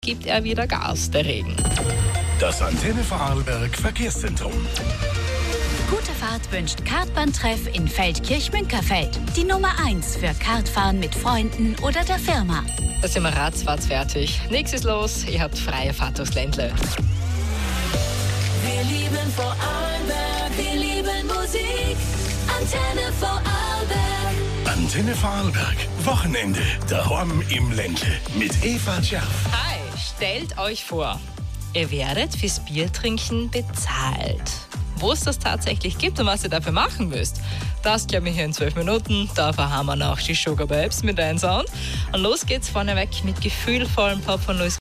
gibt er wieder Gas, der Regen. Das Antenne Vorarlberg Verkehrszentrum. Gute Fahrt wünscht Kartbahntreff in Feldkirch-Münkerfeld. Die Nummer 1 für Kartfahren mit Freunden oder der Firma. Da sind wir ratzfatz fertig. Nichts ist los, ihr habt freie Fahrt durchs Ländle. Wir lieben Vorarlberg, wir lieben Musik. Antenne Vorarlberg. Antenne Vorarlberg. Wochenende. Daheim im Ländle. Mit Eva Scherf. Hi, stellt euch vor, ihr werdet fürs Biertrinken bezahlt. Wo es das tatsächlich gibt und was ihr dafür machen müsst, das klären wir hier in 12 Minuten. Dafür haben wir noch die Sugar Babes mit einem Sound. Und los geht's vorneweg mit gefühlvollem Pop von Luis